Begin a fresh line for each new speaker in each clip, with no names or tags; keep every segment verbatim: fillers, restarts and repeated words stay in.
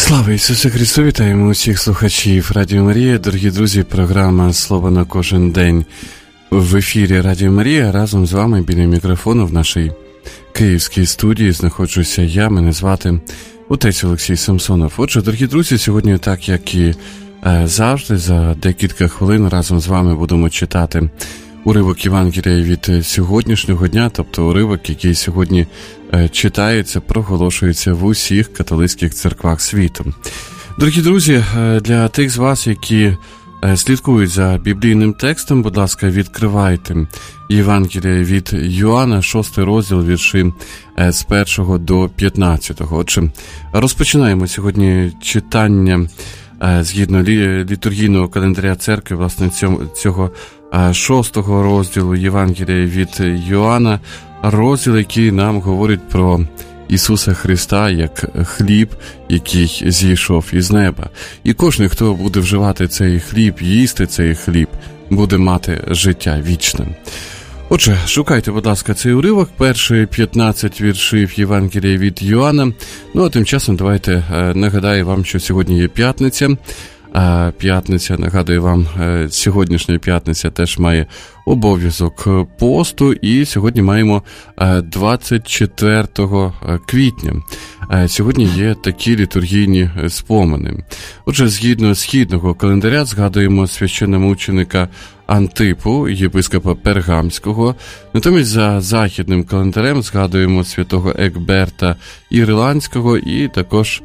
Слава Ісусу Христу! Вітаємо усіх слухачів Радіо Марія. Дорогі друзі, програма «Слово на кожен день» в ефірі Радіо Марія. Разом з вами біля мікрофону в нашій київській студії знаходжуся я, мене звати отець Олексій Самсонов. Отже, дорогі друзі, сьогодні, так як і е, завжди, за декілька хвилин разом з вами будемо читати уривок Євангелія від сьогоднішнього дня, тобто уривок, який сьогодні е, читається, проголошується в усіх католицьких церквах світу. Дорогі друзі, е, для тих з вас, які е, слідкують за біблійним текстом, будь ласка, відкривайте Євангелія від Йоанна, шостий розділ, вірші е, з першого до п'ятнадцятого. Отже, розпочинаємо сьогодні читання е, згідно лі, літургійного календаря церкви, власне, цього, цього шостого розділу Євангелія від Йоанна, розділ, який нам говорить про Ісуса Христа як хліб, який зійшов із неба. І кожен, хто буде вживати цей хліб, їсти цей хліб, буде мати життя вічне. Отже, шукайте, будь ласка, цей уривок, перші п'ятнадцять віршів Євангелія від Йоанна. Ну, а тим часом давайте нагадаю вам, що сьогодні є п'ятниця. А п'ятниця, нагадую вам, сьогоднішня п'ятниця теж має обов'язок посту, і сьогодні маємо двадцять четвертого квітня. Сьогодні є такі літургійні спомини. Отже, згідно східного календаря згадуємо священномученика Антипу, єпископа Пергамського. Натомість за західним календарем згадуємо святого Екберта Ірландського і також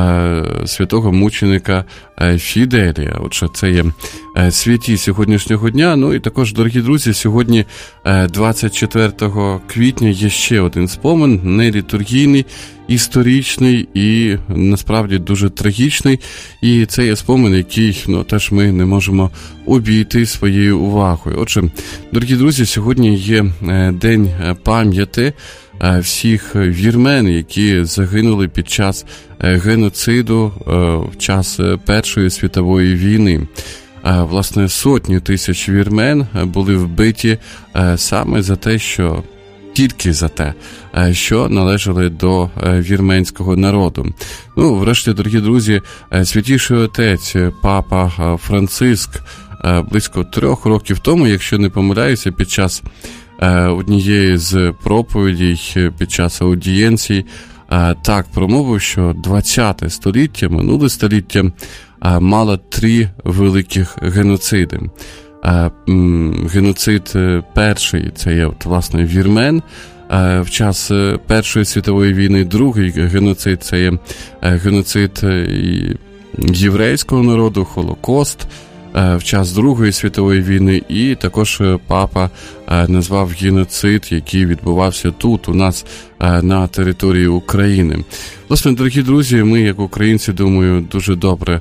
святого мученика Фіделія. Отже, це є святі сьогоднішнього дня. Ну і також, дорогі друзі, сьогодні двадцять четвертого квітня є ще один спомин, не літургійний, історичний і насправді дуже трагічний. І це є спомин, який, ну, теж ми не можемо обійти своєю увагою. Отже, дорогі друзі, сьогодні є день пам'яті всіх вірмен, які загинули під час геноциду в час Першої світової війни. Власне, сотні тисяч вірмен були вбиті саме за те, що тільки за те, що належали до вірменського народу. Ну, врешті, дорогі друзі, святіший отець Папа Франциск близько трьох років тому, якщо не помиляюся, під час однієї з проповідей, під час аудієнцій, так промовив, що ХХ століття, минуле століття, мало три великих геноциди. Геноцид перший – це є, от, власне, вірмен, в час Першої світової війни. Другий геноцид – це є геноцид єврейського народу, Холокост, в час Другої світової війни, і також папа назвав геноцид, який відбувався тут, у нас, на території України. Власне, дорогі друзі, ми, як українці, думаю, дуже добре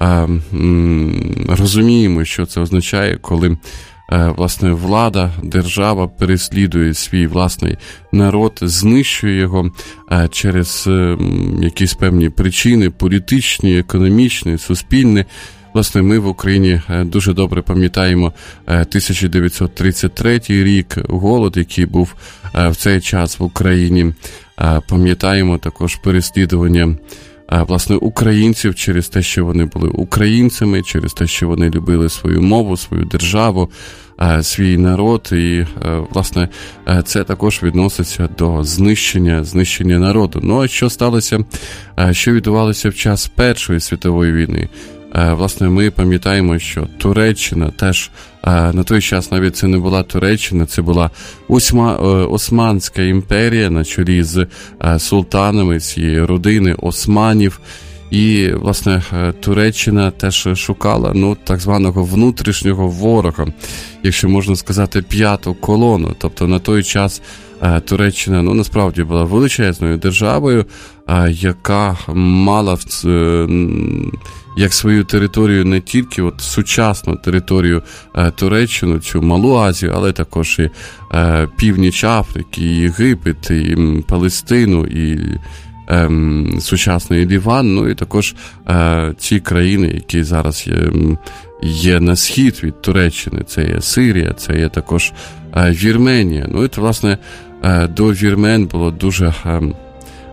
розуміємо, що це означає, коли власне влада, держава переслідує свій власний народ, знищує його через якісь певні причини, політичні, економічні, суспільні. Власне, ми в Україні дуже добре пам'ятаємо тисяча дев'ятсот тридцять третій рік, голод, який був в цей час в Україні. Пам'ятаємо також переслідування, власне, українців через те, що вони були українцями, через те, що вони любили свою мову, свою державу, свій народ. І, власне, це також відноситься до знищення, знищення народу. Ну, а що сталося, що відбувалося в час Першої світової війни? Власне, ми пам'ятаємо, що Туреччина теж, на той час навіть це не була Туреччина, це була Осма, Османська імперія на чолі з султанами цієї родини Османів. І, власне, Туреччина теж шукала, ну, так званого внутрішнього ворога, якщо можна сказати, п'яту колону. Тобто на той час Туреччина, ну, насправді була величезною державою, яка мала як свою територію не тільки от сучасну територію Туреччину, цю Малу Азію, але також і північ Африки, і Єгипет, і Палестину, і ем, сучасний Ліван, ну і також е, ті країни, які зараз є, є на схід від Туреччини, це є Сирія, це є також е, Вірменія. Ну і, власне, е, до вірмен було дуже е,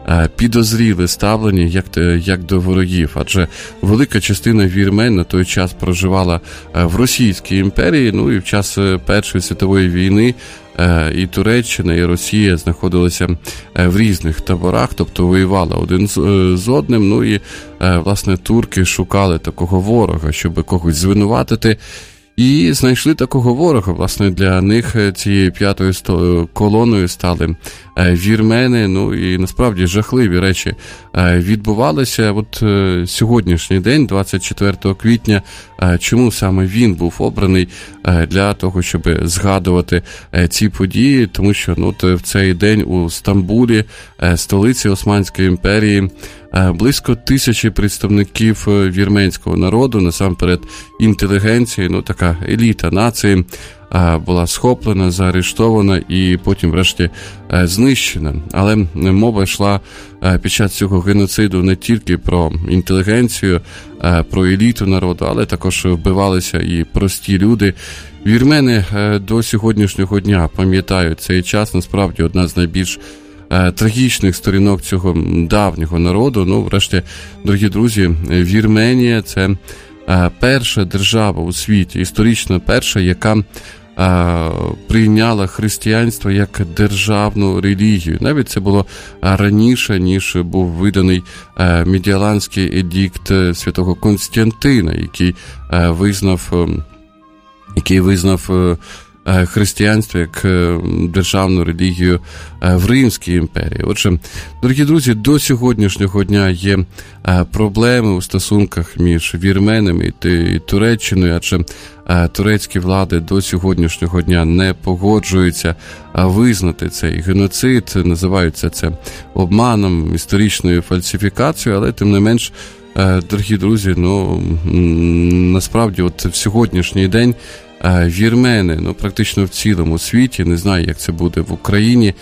підозріле ставлення як, як до ворогів, адже велика частина вірмен на той час проживала в Російській імперії, ну і в час Першої світової війни і Туреччина, і Росія знаходилися в різних таборах, тобто воювали один з одним, ну і, власне, турки шукали такого ворога, щоб когось звинуватити, і знайшли такого ворога. Власне, для них цією п'ятою колоною стали вірмени, ну і насправді жахливі речі відбувалися. От сьогоднішній день, двадцять четвертого квітня, чому саме він був обраний для того, щоб згадувати ці події, тому що ну, в цей день у Стамбулі, столиці Османської імперії, близько тисячі представників вірменського народу, насамперед інтелігенції, ну така еліта нації, була схоплена, заарештована і потім врешті знищена. Але мова йшла під час цього геноциду не тільки про інтелігенцію, про еліту народу, але також вбивалися і прості люди. Вірмени до сьогоднішнього дня пам'ятають цей час, насправді одна з найбільш трагічних сторінок цього давнього народу. Ну, врешті, дорогі друзі, Вірменія – це перша держава у світі, історично перша, яка прийняла християнство як державну релігію. Навіть це було раніше, ніж був виданий Медіаланський едикт святого Константина, який визнав, який визнав християнство як державну релігію в Римській імперії. Отже, дорогі друзі, до сьогоднішнього дня є проблеми у стосунках між вірменами і Туреччиною, адже турецькі влади до сьогоднішнього дня не погоджуються визнати цей геноцид, називаються це обманом, історичною фальсифікацією, але тим не менш, дорогі друзі, ну насправді от в сьогоднішній день вірмени, ну практично в цілому світі, не знаю, як це буде в Україні,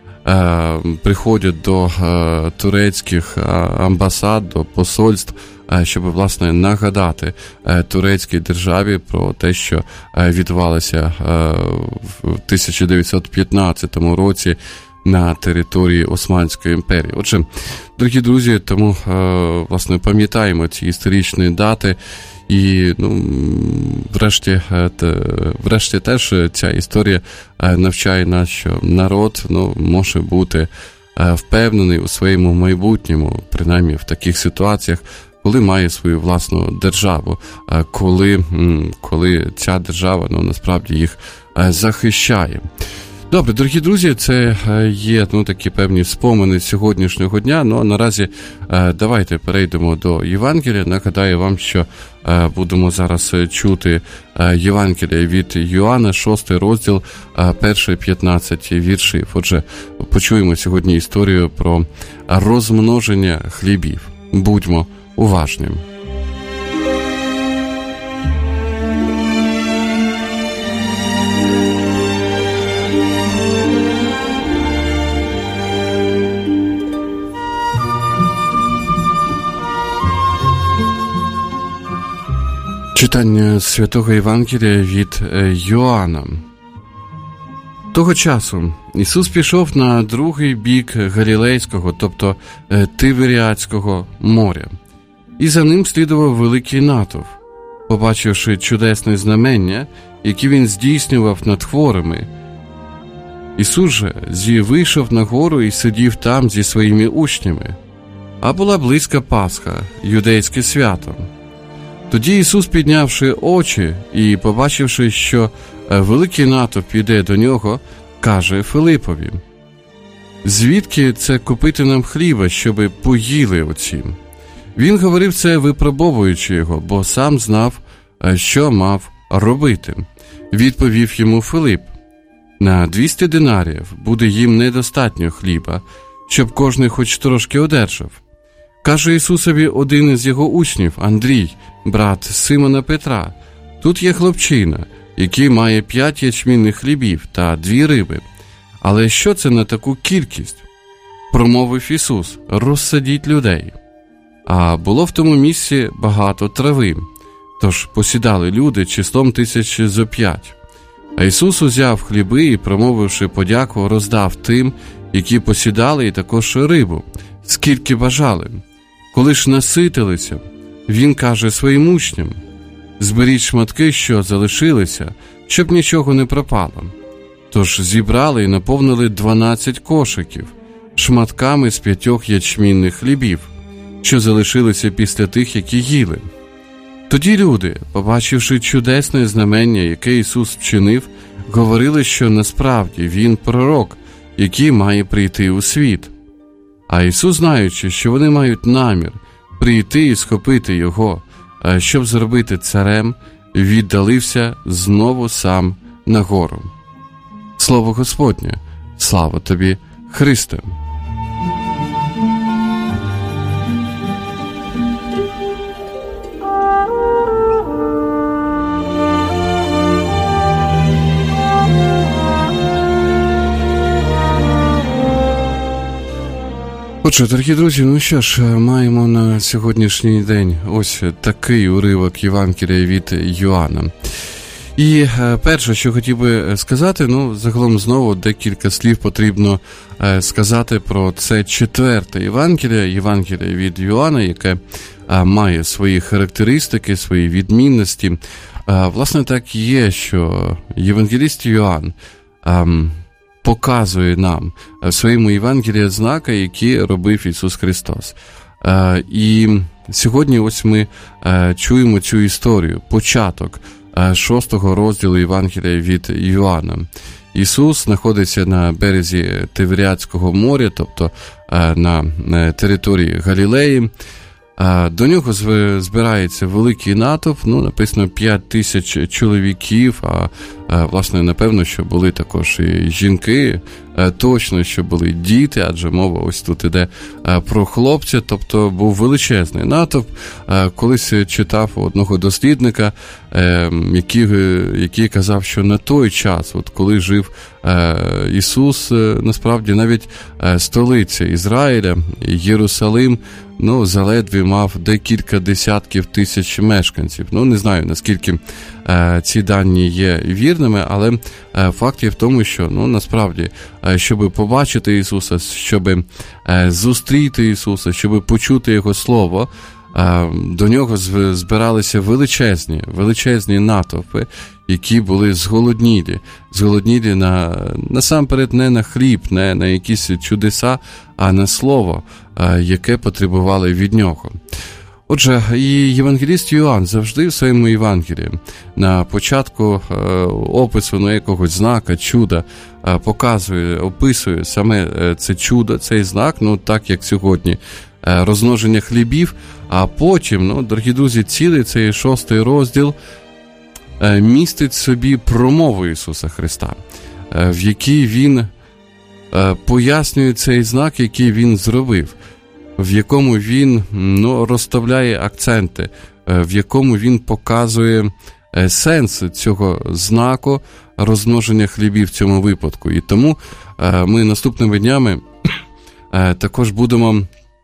приходять до турецьких амбасад, до посольств, щоб, власне, нагадати турецькій державі про те, що відбувалося в тисяча дев'ятсот п'ятнадцятому році на території Османської імперії. Отже, дорогі друзі, тому, власне, пам'ятаємо ці історичні дати. І, ну, врешті, врешті теж ця історія навчає нас, що народ, ну, може бути впевнений у своєму майбутньому, принаймні в таких ситуаціях, коли має свою власну державу, коли, коли ця держава, ну, насправді їх захищає. Добре, дорогі друзі, це є, ну, такі певні спомини сьогоднішнього дня, ну, а наразі давайте перейдемо до Євангелія. Нагадаю вам, що будемо зараз чути Євангелія від Йоанна, шостий розділ, перші п'ятнадцять віршів. Отже, почуємо сьогодні історію про розмноження хлібів. Будьмо уважні. Читання Святого Євангелія від Йоанна. Того часу Ісус пішов на другий бік Галілейського, тобто Тиверіадського моря, і за ним слідував великий натовп. Побачивши чудесне знамення, які він здійснював над хворими, Ісус же вийшов на гору і сидів там зі своїми учнями. А була близька Пасха, юдейське свято. Тоді Ісус, піднявши очі і побачивши, що великий натовп іде до нього, каже Филипові: «Звідки це купити нам хліба, щоби поїли оці?» Він говорив це, випробовуючи його, бо сам знав, що мав робити. Відповів йому Филип: «На двісті динаріїв буде їм недостатньо хліба, щоб кожний хоч трошки одержав». Каже Ісусові один із його учнів, Андрій, брат Симона Петра: «Тут є хлопчина, який має п'ять ячмінних хлібів та дві риби. Але що це на таку кількість?» Промовив Ісус: «Розсадіть людей». А було в тому місці багато трави, тож посідали люди числом тисяч зо п'ять. А Ісус узяв хліби і, промовивши подяку, роздав тим, які посідали, і також рибу. скільки бажали. Коли ж наситилися, він каже своїм учням: зберіть шматки, що залишилися, щоб нічого не пропало. Тож зібрали і наповнили дванадцять кошиків шматками з п'ятьох ячмінних хлібів, що залишилися після тих, які їли. Тоді люди, побачивши чудесне знамення, яке Ісус вчинив, говорили, що насправді Він пророк, який має прийти у світ. А Ісус, знаючи, що вони мають намір прийти і схопити Його, щоб зробити царем, віддалився знову сам на гору. Слово Господнє! Слава тобі, Христе! Отже, дорогі друзі, ну що ж, маємо на сьогоднішній день ось такий уривок Євангелія від Йоанна. І перше, що хотів би сказати, ну, загалом знову декілька слів потрібно сказати про це четверте Євангеліє, Євангеліє від Йоанна, яке має свої характеристики, свої відмінності. Власне, так і є, що євангеліст Йоанн показує нам в своєму Євангелії знаки, які робив Ісус Христос. І сьогодні ось ми чуємо цю історію, початок шостого розділу Євангелія від Йоанна. Ісус знаходиться на березі Тиверіадського моря, тобто на території Галілеї. До нього збирається великий натовп, ну, написано п'ять тисяч чоловіків, а, власне, напевно, що були також і жінки, точно, що були діти, адже мова ось тут іде про хлопця, тобто був величезний натовп. Колись читав одного дослідника, який, який казав, що на той час, от коли жив Ісус, насправді навіть столиця Ізраїля, Єрусалим, ну, заледве мав декілька десятків тисяч мешканців. Ну, не знаю, наскільки е, ці дані є вірними, але е, факт є в тому, що, ну, насправді, е, щоб побачити Ісуса, щоб е, зустріти Ісуса, щоб почути Його Слово, е, до Нього збиралися величезні, величезні натовпи, які були зголоднілі, зголоднілі на, насамперед не на хліб, не на якісь чудеса, а на слово, яке потребували від нього. Отже, і євангеліст Йоанн завжди в своєму Євангелії на початку опису на якогось знака, чуда, показує, описує саме це чудо, цей знак, ну так як сьогодні, розмноження хлібів, а потім, ну, дорогі друзі, цілий цей шостий розділ містить собі промову Ісуса Христа, в якій Він пояснює цей знак, який Він зробив, в якому Він, ну, розставляє акценти, в якому Він показує сенс цього знаку розмноження хлібів в цьому випадку. І тому ми наступними днями також будемо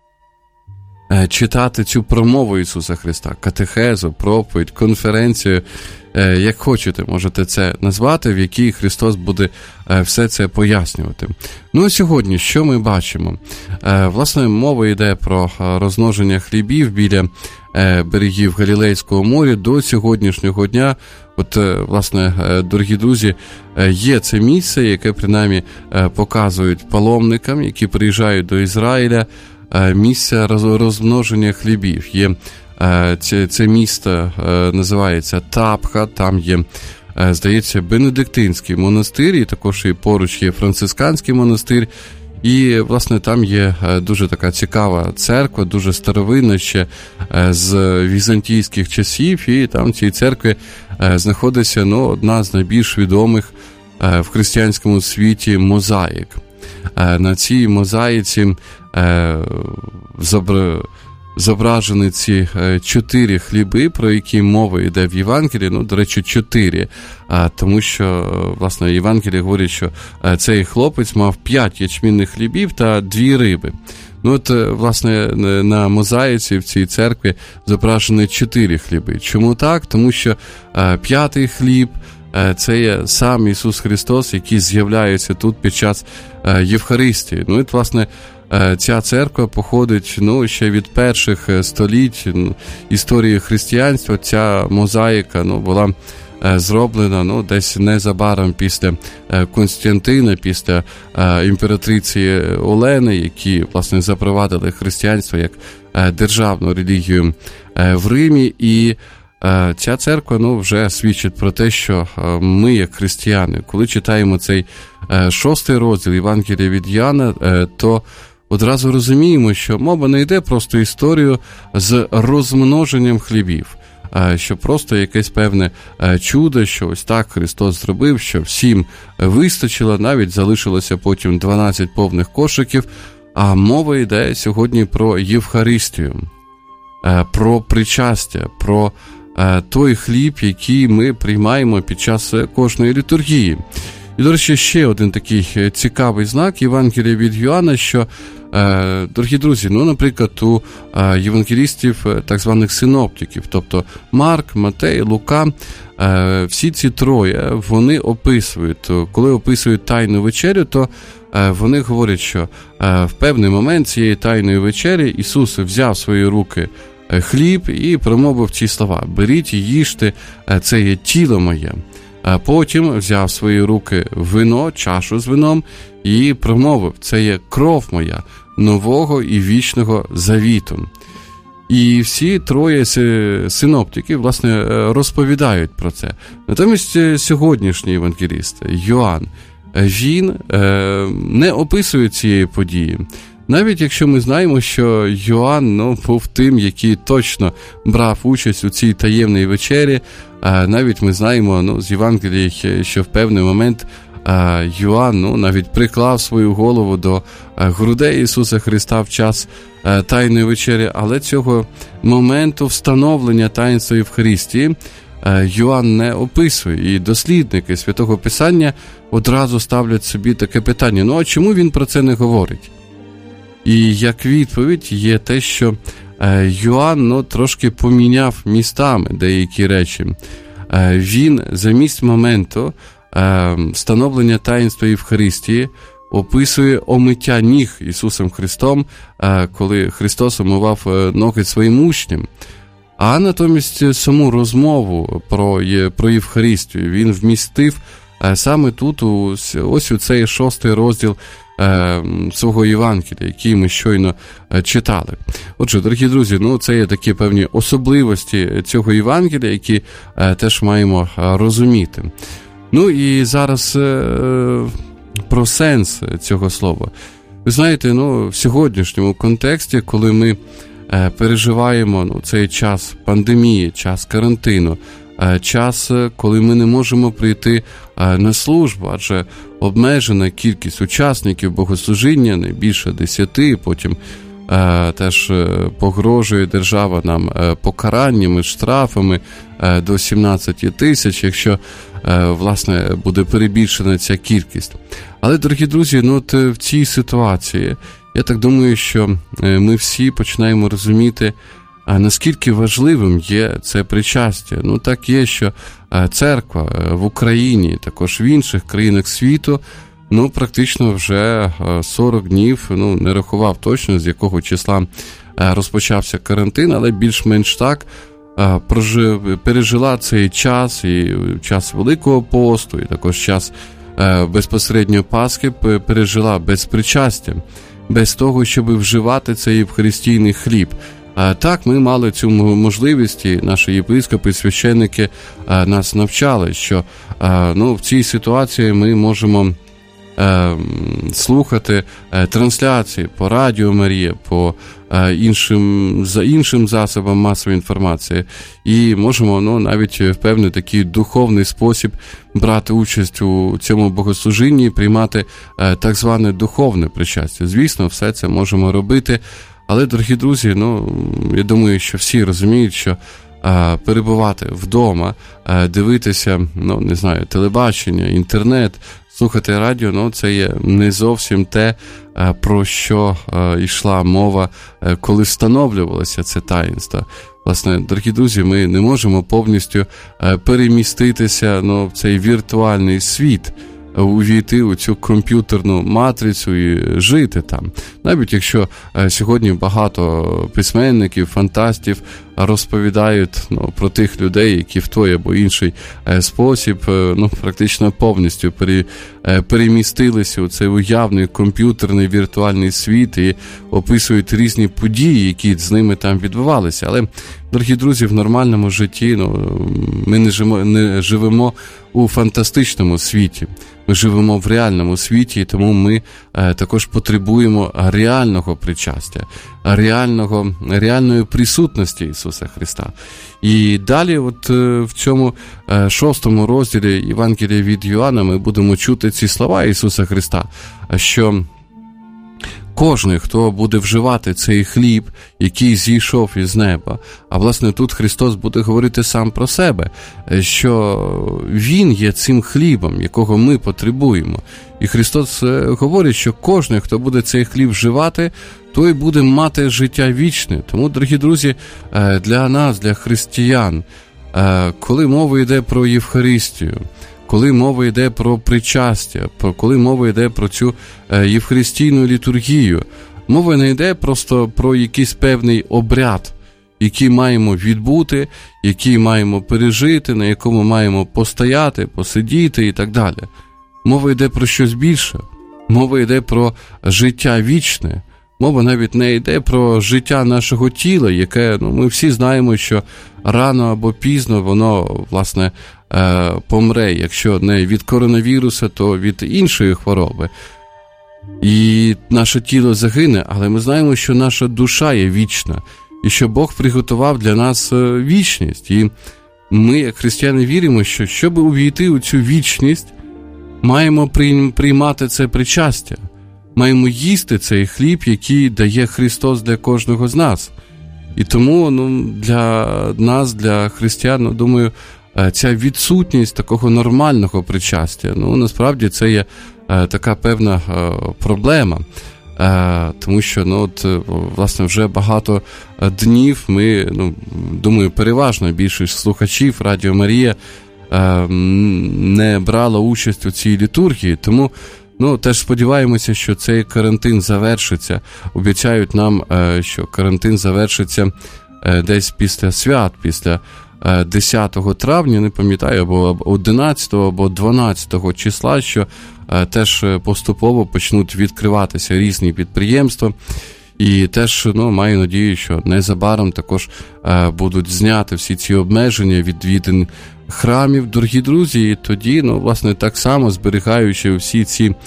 читати цю промову Ісуса Христа, катехезу, проповідь, конференцію, як хочете, можете це назвати, в якій Христос буде все це пояснювати. Ну, а сьогодні, що ми бачимо? Власне, мова йде про розмноження хлібів біля берегів Галілейського моря до сьогоднішнього дня. От, власне, дорогі друзі, є це місце, яке, принаймні, показують паломникам, які приїжджають до Ізраїля, місце розмноження хлібів. Є це, це місто називається Тапха, там є, здається, Бенедиктинський монастир, і також і поруч є Францисканський монастир. І, власне, там є дуже така цікава церква, дуже старовинна ще з візантійських часів, і там в цій церкві знаходиться, ну, одна з найбільш відомих в християнському світі мозаїк. На цій мозаїці зображені ці чотири хліби, про які мова йде в Євангелії, ну, до речі, чотири, тому що, власне, Євангеліє говорить, що цей хлопець мав п'ять ячмінних хлібів та дві риби. Ну, от, власне, на мозаїці в цій церкві зображені чотири хліби. Чому так? Тому що п'ятий хліб – це є сам Ісус Христос, який з'являється тут під час Євхаристії. Ну, і, власне, ця церква походить, ну, ще від перших століть історії християнства. Ця мозаїка, ну, була зроблена, ну, десь незабаром після Константина, після імператриці Олени, які, власне, запровадили християнство як державну релігію в Римі. І ця церква, ну, вже свідчить про те, що ми, як християни, коли читаємо цей шостий розділ Євангелія від Йоанна, то одразу розуміємо, що мова не йде просто історію з розмноженням хлібів, що просто якесь певне чудо, що ось так Христос зробив, що всім вистачило, навіть залишилося потім дванадцять повних кошиків, а мова йде сьогодні про Євхаристію, про причастя, про той хліб, який ми приймаємо під час кожної літургії. І, до речі, ще один такий цікавий знак Євангелія від Йоанна, що, дорогі друзі, ну, наприклад, у євангелістів так званих синоптиків, тобто Марк, Матей, Лука, всі ці троє, вони описують, коли описують Тайну вечерю, то вони говорять, що в певний момент цієї Тайної вечері Ісус взяв в свої руки хліб і промовив ці слова: «Беріть і їжте, це є тіло моє». А потім взяв в свої руки вино, чашу з вином, і промовив: «Це є кров моя, нового і вічного завіту». І всі троє синоптики, власне, розповідають про це. Натомість сьогоднішній євангеліст Йоанн, він не описує цієї події. Навіть якщо ми знаємо, що Йоанн, ну, був тим, який точно брав участь у цій таємній вечері, навіть ми знаємо, ну, з Євангелії, що в певний момент Йоанн, ну, навіть приклав свою голову до грудей Ісуса Христа в час Тайної вечері, але цього моменту встановлення таїнства Євхаристії Йоанн не описує. І дослідники Святого Писання одразу ставлять собі таке питання: ну, а чому він про це не говорить? І як відповідь є те, що Йоанн, ну, трошки поміняв містами деякі речі. Він замість моменту встановлення таїнства Євхаристії описує омиття ніг Ісусом Христом, коли Христос омивав ноги своїм учням. А натомість саму розмову про, про Євхаристію він вмістив саме тут, ось у цей шостий розділ свого Євангелія, який ми щойно читали. Отже, дорогі друзі, ну, це є такі певні особливості цього Євангелія, які теж маємо розуміти. Ну і зараз про сенс цього слова. Ви знаєте, ну, в сьогоднішньому контексті, коли ми переживаємо, ну, цей час пандемії, час карантину, час, коли ми не можемо прийти на службу, адже обмежена кількість учасників богослужіння, не більше десяти, потім теж погрожує держава нам покараннями, штрафами до сімнадцять тисяч, якщо, власне, буде перебільшена ця кількість. Але, дорогі друзі, ну, от в цій ситуації, я так думаю, що ми всі починаємо розуміти, а наскільки важливим є це причастя. Ну, так є, що церква в Україні, також в інших країнах світу, ну, практично вже сорок днів, ну, не рахував точно, з якого числа розпочався карантин, але більш-менш так, пережила цей час, і час Великого посту, і також час безпосередньо Пасхи пережила без причастя, без того, щоб вживати цей євхаристійний хліб. Так, ми мали цю можливість, і наші єпископи, священники нас навчали, що, ну, в цій ситуації ми можемо слухати трансляції по Радіо Марія, по іншим, за іншим засобам масової інформації, і можемо, ну, навіть в певний такий духовний спосіб брати участь у цьому богослужінні, приймати так зване духовне причастя. Звісно, все це можемо робити, але, дорогі друзі, ну, я думаю, що всі розуміють, що а, перебувати вдома, а, дивитися, ну, не знаю, телебачення, інтернет, слухати радіо, ну, це є не зовсім те, а, про що а, йшла мова, а, коли встановлювалося це таїнство. Власне, дорогі друзі, ми не можемо повністю а, переміститися, ну, в цей віртуальний світ, увійти у цю комп'ютерну матрицю і жити там. Навіть якщо сьогодні багато письменників, фантастів розповідають ну, про тих людей, які в той або інший спосіб ну, практично повністю пере, перемістилися у цей уявний комп'ютерний віртуальний світ і описують різні події, які з ними там відбувалися. Але, дорогі друзі, в нормальному житті ну, ми не живемо, не живемо у фантастичному світі. Ми живемо в реальному світі, і тому ми е, також потребуємо реального причастя, реального, реальної присутності Ісуса Христа. І далі от е, в цьому е, шостому розділі Євангелія від Йоанна ми будемо чути ці слова Ісуса Христа, що кожен, хто буде вживати цей хліб, який зійшов із неба, а власне тут Христос буде говорити сам про себе, що Він є цим хлібом, якого ми потребуємо. І Христос говорить, що кожен, хто буде цей хліб вживати, той буде мати життя вічне. Тому, дорогі друзі, для нас, для християн, коли мова йде про Євхаристію, коли мова йде про причастя, коли мова йде про цю євхаристійну літургію, мова не йде просто про якийсь певний обряд, який маємо відбути, який маємо пережити, на якому маємо постояти, посидіти і так далі. Мова йде про щось більше. Мова йде про життя вічне. Мова навіть не йде про життя нашого тіла, яке, ну, ми всі знаємо, що рано або пізно воно, власне, е, помре, якщо не від коронавіруса, то від іншої хвороби. І наше тіло загине, але ми знаємо, що наша душа є вічна, і що Бог приготував для нас вічність. І ми, як християни, віримо, що щоб увійти у цю вічність, маємо приймати це причастя. Маємо їсти цей хліб, який дає Христос для кожного з нас. І тому ну, для нас, для християн, ну, думаю, ця відсутність такого нормального причастя, ну, насправді це є е, така певна е, проблема. Е, тому що, ну, от, власне, вже багато днів ми, ну, думаю, переважно більшість слухачів Радіо Марія е, не брала участь у цій літургії, тому ну, теж сподіваємося, що цей карантин завершиться. Обіцяють нам, що карантин завершиться десь після свят, після десятого травня, не пам'ятаю, або одинадцятого, або дванадцятого числа, що теж поступово почнуть відкриватися різні підприємства. І теж, ну, маю надію, що незабаром також будуть зняти всі ці обмеження відвідин храмів, дорогі друзі, і тоді, ну, власне, так само зберігаючи всі ці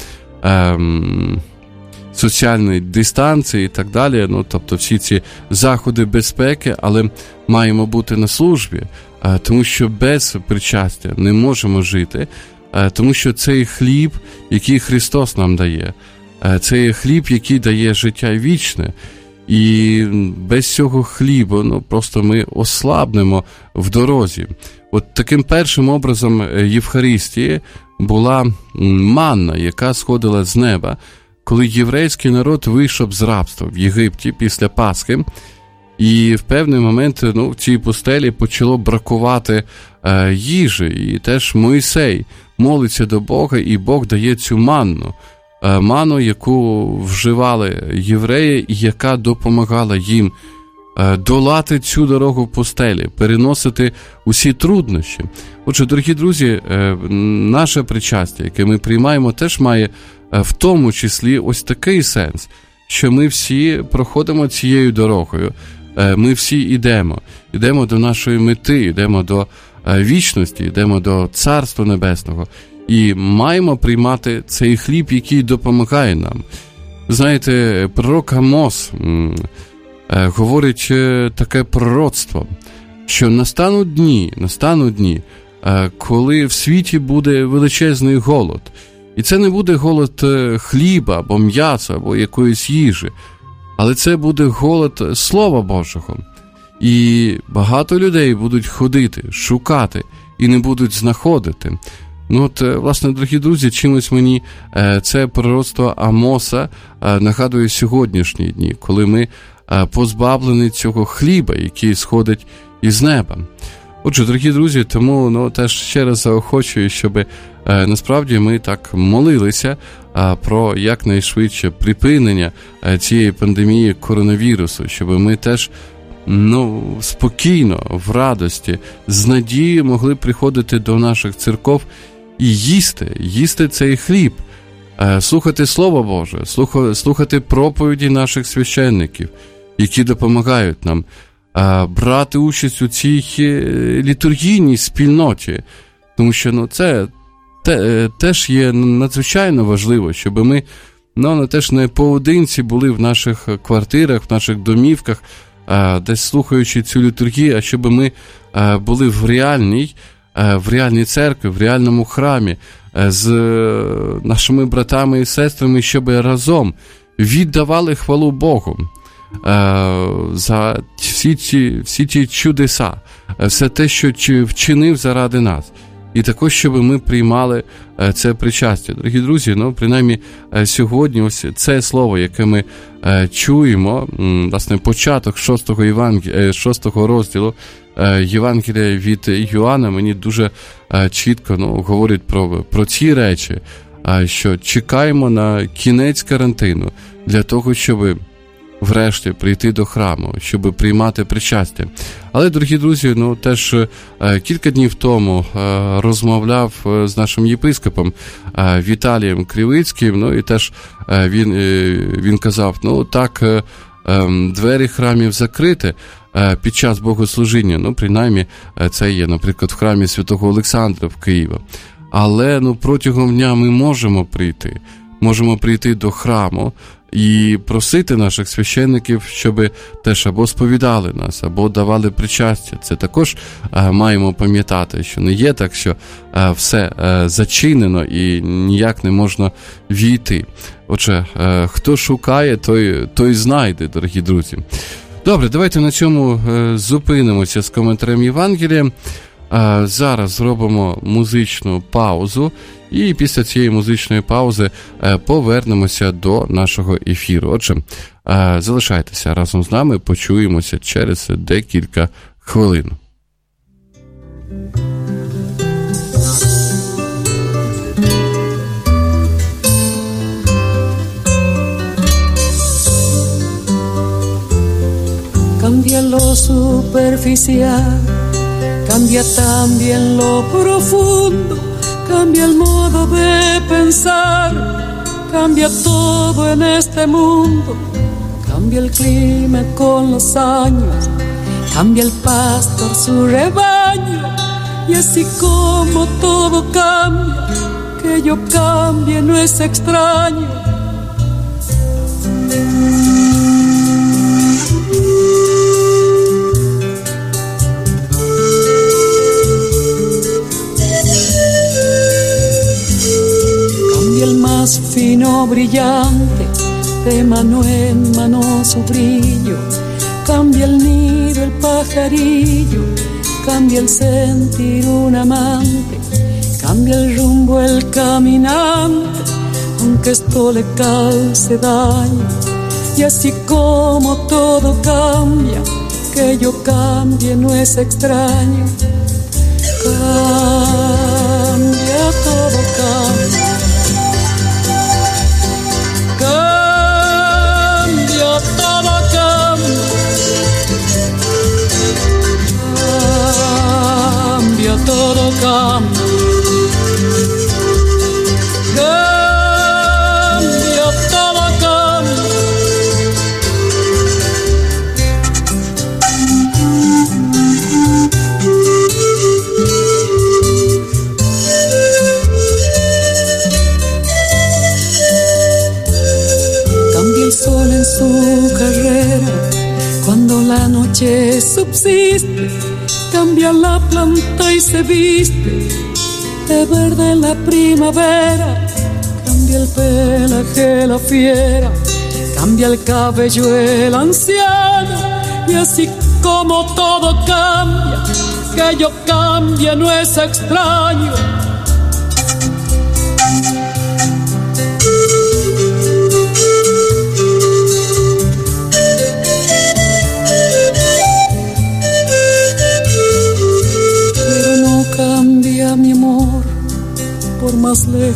ем, соціальні дистанції і так далі, ну, тобто всі ці заходи безпеки, але маємо бути на службі, е, тому що без причастя не можемо жити, е, тому що цей хліб, який Христос нам дає, е, це хліб, який дає життя вічне, і без цього хліба, ну, просто ми ослабнемо в дорозі. От таким першим образом Євхаристії була манна, яка сходила з неба, коли єврейський народ вийшов з рабства в Єгипті після Пасхи, і в певний момент, ну, в цій пустелі почало бракувати е, їжі, і теж Мойсей молиться до Бога, і Бог дає цю манну, е, манну, яку вживали євреї, і яка допомагала їм долати цю дорогу в пустелі, переносити усі труднощі. Отже, дорогі друзі, наше причастя, яке ми приймаємо, теж має в тому числі ось такий сенс, що ми всі проходимо цією дорогою, ми всі йдемо, йдемо до нашої мети, йдемо до вічності, йдемо до Царства Небесного і маємо приймати цей хліб, який допомагає нам. Знаєте, пророк Амос говорить таке пророцтво, що настануть дні, настануть дні, коли в світі буде величезний голод. І це не буде голод хліба, або м'яса, або якоїсь їжі, але це буде голод Слова Божого. І багато людей будуть ходити, шукати і не будуть знаходити. Ну от, власне, дорогі друзі, чимось мені це пророцтво Амоса нагадує сьогоднішні дні, коли ми позбавлені цього хліба, який сходить із неба. Отже, дорогі друзі, тому ну, теж ще раз заохочую, щоб е, насправді ми так молилися е, про якнайшвидше припинення е, цієї пандемії коронавірусу, щоб ми теж ну, спокійно, в радості, з надією могли приходити до наших церков і їсти, їсти цей хліб, е, слухати Слово Боже, слуха, слухати проповіді наших священників, які допомагають нам, брати участь у цій літургійній спільноті, тому що ну, це те, теж є надзвичайно важливо, щоб ми ну, теж не поодинці були в наших квартирах, в наших домівках, десь слухаючи цю літургію, а щоб ми були в реальній, в реальній церкві, в реальному храмі з нашими братами і сестрами, щоб разом віддавали хвалу Богу за всі ті, всі ті чудеса, все те, що вчинив заради нас. І також, щоб ми приймали це причастя. Дорогі друзі, ну, принаймні, сьогодні ось це слово, яке ми чуємо, власне, початок шостого, Євангел... шостого розділу Євангелія від Йоанна, мені дуже чітко ну, говорить про, про ці речі, що чекаємо на кінець карантину для того, щоб врешті прийти до храму, щоб приймати причастя. Але, дорогі друзі, ну теж е, кілька днів тому е, розмовляв е, з нашим єпископом е, Віталієм Кривицьким, ну і теж е, він, е, він казав, ну так, е, е, двері храмів закриті е, під час богослужіння, ну принаймні е, це є, наприклад, в храмі Святого Олександра в Києві. Але ну протягом дня ми можемо прийти, можемо прийти до храму, і просити наших священників, щоб теж або сповідали нас, або давали причастя. Це також а, маємо пам'ятати, що не є так, що а, все а, зачинено і ніяк не можна війти. Отже, а, хто шукає, той, той знайде, дорогі друзі. Добре, давайте на цьому а, зупинимося з коментарем Євангелія. А, зараз зробимо музичну паузу. І після цієї музичної паузи повернемося до нашого ефіру. Отже, залишайтеся разом з нами, почуємося через декілька хвилин.
Cambia lo superficial, cambia también lo profundo. Cambia el modo de pensar, cambia todo en este mundo. Cambia el clima con los años, cambia el pastor su rebaño. Y así como todo cambia, que yo cambie no es extraño. Fino, brillante, de mano en mano su brillo. Cambia el nido, el pajarillo, cambia el sentir un amante, cambia el rumbo, el caminante, aunque esto le cause daño. Y así como todo cambia, que yo cambie no es extraño. Cambia, todo cambia. Cambia, todo cambia. Cambia, todo cambia. Cambia, todo cambia. Sol en su carrera, cuando la noche subsiste, cambia la planta y se viste de verde la primavera, cambia el pelaje la fiera, cambia el cabello el anciano, y así como todo cambia, que yo cambie no es extraño.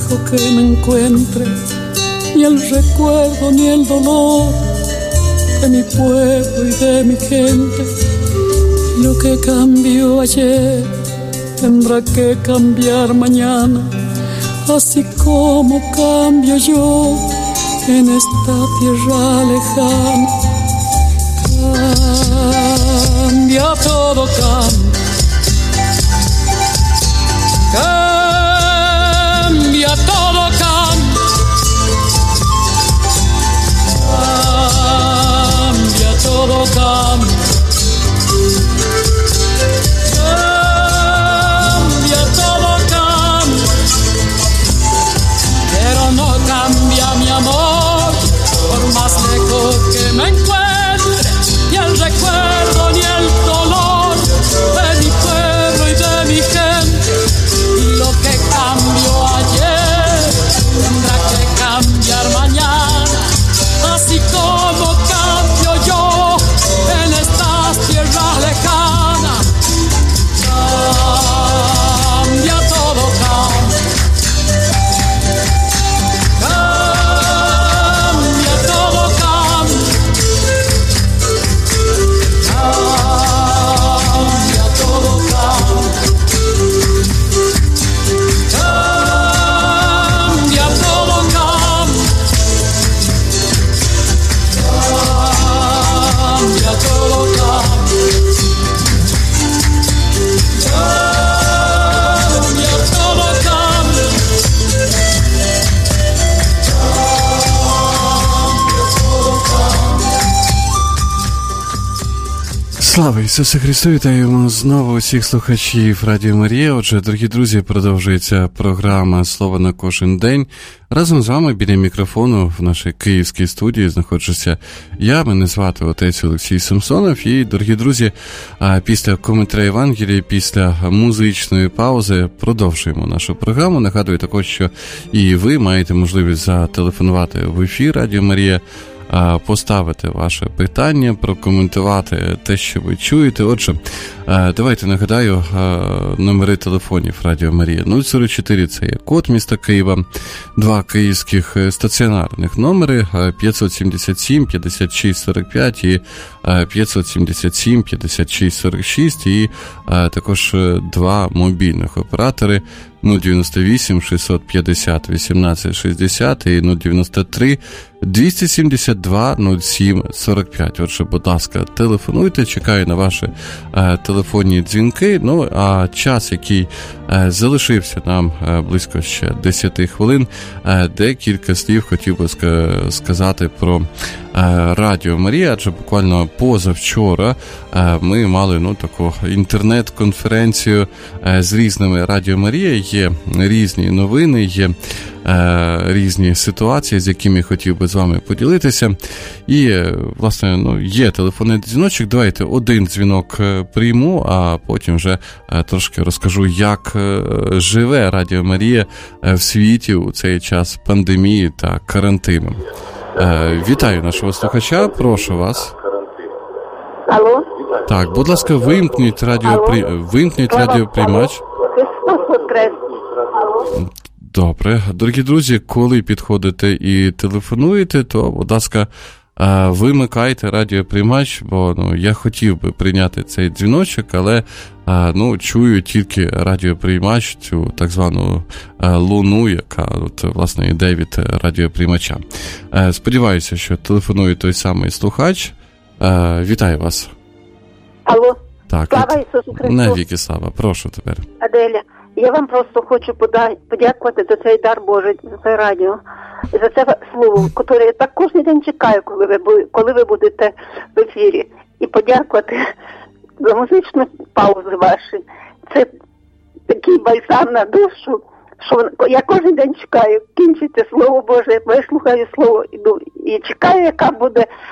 lejos que me encuentre, ni el recuerdo ni el dolor de mi pueblo y de mi gente. Lo que cambió ayer tendrá que cambiar mañana, así como cambio yo en esta tierra lejana. Cambia todo, cambia. Cambia todo, cambia. Cambia todo, cambia. Cambia todo, cambia. Pero no cambia mi amor, por más lejos que me encuentre, ni el recuerdo ni el dolor de mi pueblo y de mi gente. Y lo que cambió ayer tendrá que cambiar mañana, así como cambio yo en estas tierras lejanas. Cambia todo, cambia. Cambia todo, cambia. Cambia todo, cambia. Cambia todo, cambia. Cambia todo, cambia. Cambia todo, cambia.
Слава Ісусу Христу! Вітаємо знову усіх слухачів Радіо Марія. Отже, дорогі друзі, продовжується програма «Слово на кожен день». Разом з вами біля мікрофону в нашій київській студії знаходжуся я, мене звати отець Олексій Самсонов. І, дорогі друзі, після коментаря Євангелія, після музичної паузи продовжуємо нашу програму. Нагадую також, що і ви маєте можливість зателефонувати в ефір Радіо Марія, поставити ваше питання, прокоментувати те, що ви чуєте. Отже, давайте нагадаю номери телефонів Радіо Марія. нуль сорок чотири – це є код міста Києва, два київських стаціонарних номери п'ятсот сімдесят сім п'ятдесят шість сорок п'ять і п'ятсот сімдесят сім п'ятдесят шість сорок шість, і також два мобільних оператори нуль дев'яносто вісім шістсот п'ятдесят вісімнадцять шістдесят і нуль дев'яносто три двісті сімдесят два нуль сім сорок п'ять. Отже, будь ласка, телефонуйте, чекаю на ваші е, телефонні дзвінки. Ну, а час, який е, залишився нам е, близько ще десять хвилин, е, декілька слів хотів би ска- сказати про е, Радіо Марія, адже буквально позавчора е, ми мали ну, таку інтернет-конференцію е, з різними Радіо Марія. Є різні новини, є е, різні ситуації, з якими хотів би з вами поділитися. І, власне, ну, є телефонний дзвіночок. Давайте один дзвінок прийму, а потім вже е, трошки розкажу, як е, живе Радіо Марія в світі у цей час пандемії та карантину. Е, вітаю нашого слухача, прошу вас.
Алло?
Так, будь ласка, вимкніть радіопри... вимкніть радіоприймач.
Христос воскрес.
Добре. Дорогі друзі, коли підходите і телефонуєте, то, будь ласка, вимикайте радіоприймач, бо ну, я хотів би прийняти цей дзвіночок, але ну, чую тільки радіоприймач, цю так звану луну, яка от, власне йде від радіоприймача. Сподіваюся, що телефонує той самий слухач. Вітаю вас.
Алло.
Так,
слава Ісусу Христу.
Навіки слава. Прошу тепер.
Аделя, я вам просто хочу подякувати за цей дар Божий, за це радіо, за це слово, яке я так кожен день чекаю, коли ви, коли ви будете в ефірі. І подякувати за музичні паузи ваші. Це такий бальзам на душу, що я кожен день чекаю, кінчиться Слово Боже, вислухаю Слово, іду і чекаю, яка буде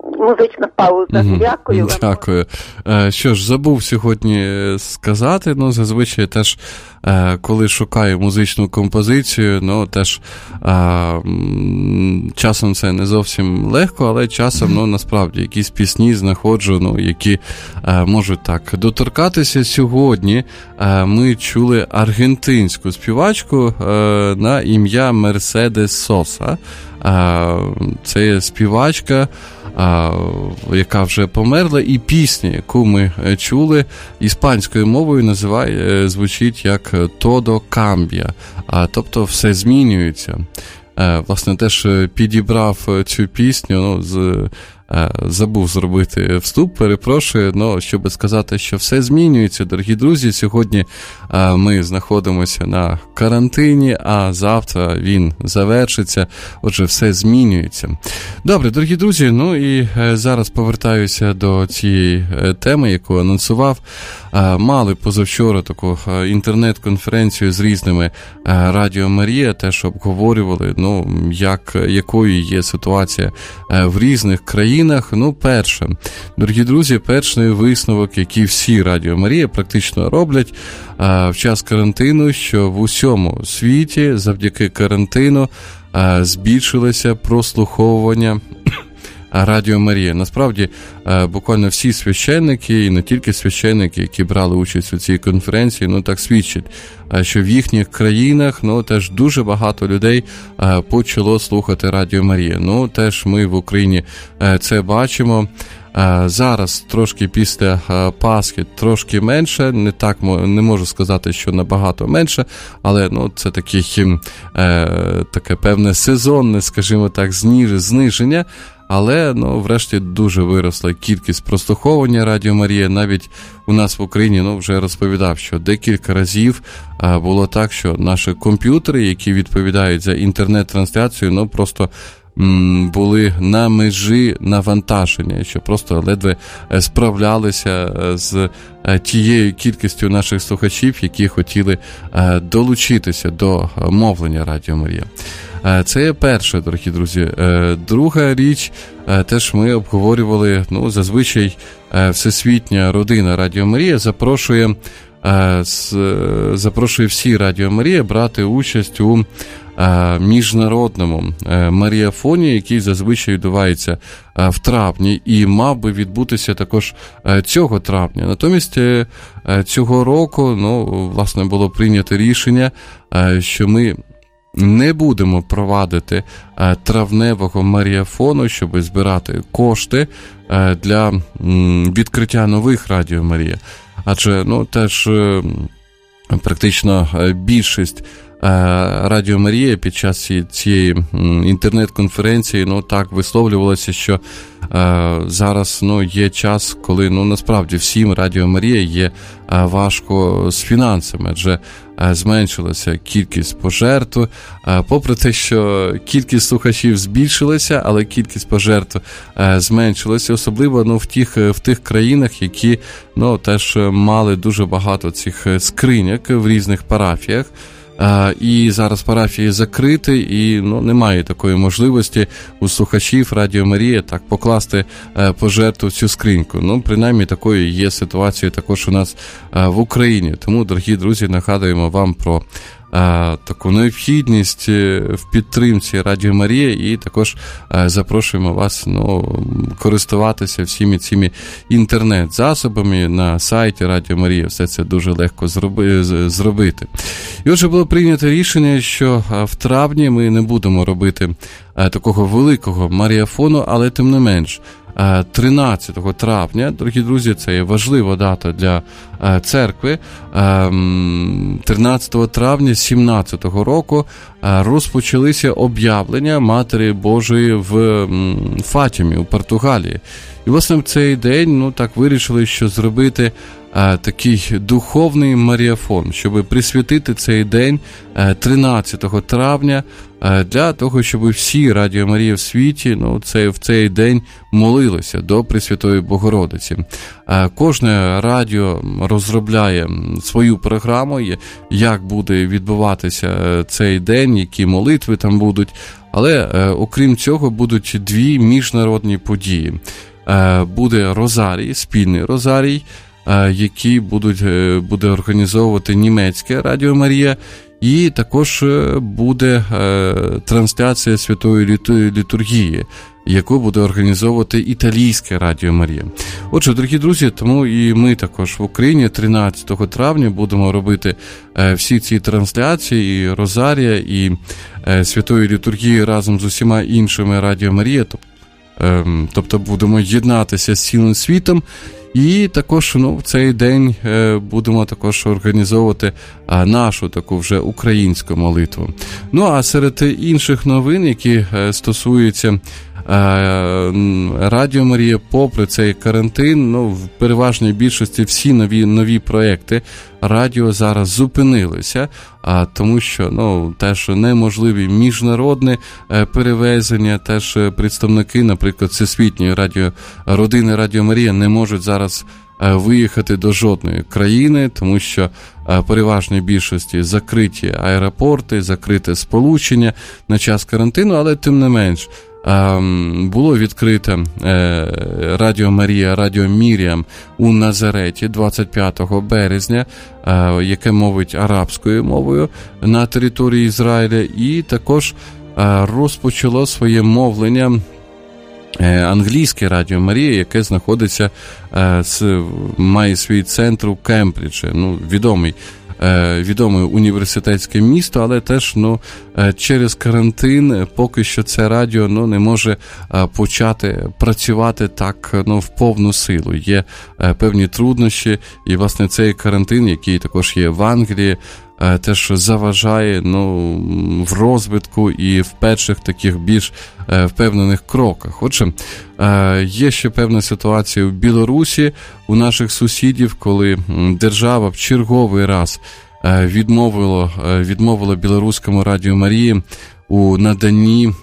музична пауза.
Угу.
Дякую вам.
Дякую. Що ж, забув сьогодні сказати, ну, зазвичай теж, коли шукаю музичну композицію, ну, теж а, часом це не зовсім легко, але часом, ну, насправді, якісь пісні знаходжу, ну, які а, можуть так доторкатися. Сьогодні а, ми чули аргентинську співачку а, на ім'я Мерседес Соса. А, це співачка, а, яка вже померла, і пісня, яку ми чули іспанською мовою, називає, звучить як «Todo cambia», а, тобто «все змінюється». А, власне, теж підібрав цю пісню, ну, з... забув зробити вступ, перепрошую, але щоб сказати, що все змінюється, дорогі друзі, сьогодні ми знаходимося на карантині, а завтра він завершиться, отже, все змінюється. Добре, дорогі друзі, ну і зараз повертаюся до цієї теми, яку анонсував. Мали позавчора таку інтернет-конференцію з різними Радіо Марія, теж обговорювали, ну, як, якою є ситуація в різних країнах. Ну, перше, дорогі друзі, перший висновок, який всі Радіо Марія практично роблять а, в час карантину, що в усьому світі завдяки карантину а, збільшилося прослуховування Радіо Марія. Насправді, буквально всі священники, і не тільки священники, які брали участь у цій конференції, ну, так свідчать, що в їхніх країнах, ну, теж дуже багато людей почало слухати Радіо Марія. Ну, теж ми в Україні це бачимо. Зараз трошки після Пасхи трошки менше, не так не можу сказати, що набагато менше, але, ну, це таке, таке певне сезонне, скажімо так, зниження. Але, ну, врешті дуже виросла кількість прослуховування Радіо Марія. Навіть у нас в Україні, ну, вже розповідав, що декілька разів а, було так, що наші комп'ютери, які відповідають за інтернет-трансляцію, ну, просто м, були на межі навантаження, що просто ледве справлялися з а, тією кількістю наших слухачів, які хотіли а, долучитися до мовлення Радіо Марія. Це є перше, дорогі друзі. Друга річ, теж ми обговорювали, ну, зазвичай Всесвітня родина Радіо Марія запрошує, запрошує всі Радіо Марія брати участь у міжнародному маріафоні, який зазвичай відбувається в травні і мав би відбутися також цього травня. Натомість цього року, ну, власне, було прийнято рішення, що ми не будемо провадити а, травневого маріафону, щоб збирати кошти а, для м, відкриття нових Радіо Марія. Адже, ну, теж а, практично а, більшість а, Радіо Марія під час цієї м, інтернет-конференції, ну, так висловлювалося, що а, зараз, ну, є час, коли, ну, насправді всім Радіо Марія є а, важко з фінансами, адже зменшилася кількість пожертв, попри те, що кількість слухачів збільшилася, але кількість пожертв зменшилася, особливо, ну, в тих, в тих країнах, які, ну, теж мали дуже багато цих скриняк в різних парафіях. І зараз парафії закриті, і, ну, немає такої можливості у слухачів Радіо Марія так покласти пожертву в цю скриньку. Ну, принаймні, такою є ситуація також у нас в Україні. Тому, дорогі друзі, нагадуємо вам про а, таку необхідність в підтримці Радіо Марія, і також а, запрошуємо вас, ну, користуватися всіми цими інтернет-засобами на сайті Радіо Марія. Все це дуже легко зроби, зробити. І отже, було прийнято рішення, що в травні ми не будемо робити а, такого великого маріафону, але тим не менш, тринадцятого травня, дорогі друзі, це є важлива дата для церкви. тринадцятого травня сімнадцятого року розпочалися об'явлення Матері Божої в Фатімі у Португалії. І, власне, в цей день, ну, так вирішили, що зробити а, такий духовний маріафон, щоб присвятити цей день а, тринадцятого травня а, для того, щоб всі Радіо Марія в світі, ну, це, в цей день молилися до Пресвятої Богородиці. А, кожне радіо розробляє свою програму, як буде відбуватися цей день, які молитви там будуть. Але, е, окрім цього, будуть дві міжнародні події. Е, буде розарій, спільний розарій, е, який будуть, е, буде організовувати німецьке Радіо Марія, і також буде е, трансляція Святої Літургії, яку буде організовувати італійське Радіо Марія. Отже, дорогі друзі, тому і ми також в Україні тринадцятого травня будемо робити е, всі ці трансляції, і Розарія, і е, Святої Літургії разом з усіма іншими Радіо Марія, тобто, е, тобто будемо єднатися з цілим світом. І також, ну, в цей день е, будемо також організовувати а, нашу таку вже українську молитву. Ну, а серед інших новин, які е, стосуються Радіо Марія, попри цей карантин, ну, в переважній більшості всі нові, нові проекти радіо зараз зупинилися, а, тому що, ну, теж неможливі міжнародне е, перевезення, теж представники, наприклад, Всесвітньої радіо, родини Радіо Марія не можуть зараз е, виїхати до жодної країни, тому що е, переважній більшості закриті аеропорти, закрите сполучення на час карантину, але тим не менш, було відкрите Радіо Марія, Радіо Міріам у Назареті двадцять п'ятого березня, яке мовить арабською мовою на території Ізраїля, і також розпочало своє мовлення англійське Радіо Марія, яке знаходиться, має свій центр у Кембриджі, ну, відомий відоме університетське місто, але теж, ну, через карантин поки що це радіо, ну, не може почати працювати так, ну, в повну силу. Є певні труднощі, і, власне, цей карантин, який також є в Англії, теж заважає, ну, в розвитку і в перших таких більш впевнених кроках. Отже, є ще певна ситуація в Білорусі у наших сусідів, коли держава в черговий раз відмовила, відмовила білоруському Радіо Марії у наданні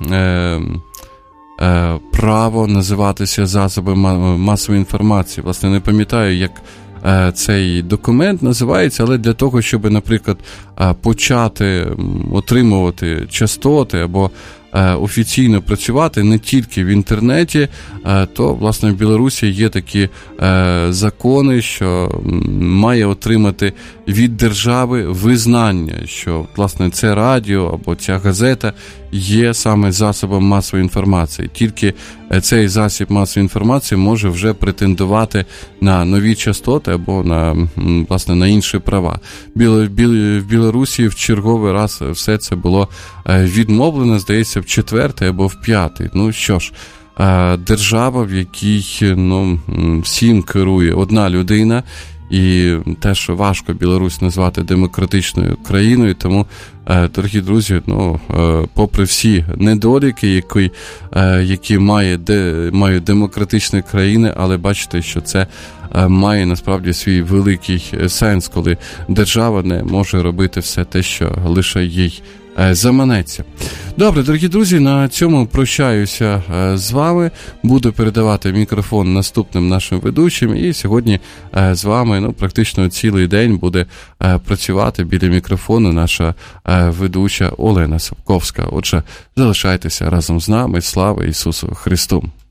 право називатися засобами масової інформації. Власне, не пам'ятаю, як цей документ називається, але для того, щоб, наприклад, почати отримувати частоти або офіційно працювати не тільки в інтернеті, то, власне, в Білорусі є такі закони, що має отримати від держави визнання, що, власне, це радіо або ця газета є саме засобом масової інформації. Тільки цей засіб масової інформації може вже претендувати на нові частоти або на, власне, на інші права. В Білорусі в черговий раз все це було відмовлено, здається, в четвертий або в п'ятий. Ну що ж, держава, в якій, ну, всім керує одна людина, і теж важко Білорусь назвати демократичною країною, тому, дорогі друзі, ну, попри всі недоліки, які, які має, де, мають демократичні країни, але бачите, що це має насправді свій великий сенс, коли держава не може робити все те, що лише їй заманеться. Добре, дорогі друзі, на цьому прощаюся з вами. Буду передавати мікрофон наступним нашим ведучим. І сьогодні з вами, ну, практично цілий день буде працювати біля мікрофону наша ведуча Олена Сапковська. Отже, залишайтеся разом з нами. Слава Ісусу Христу!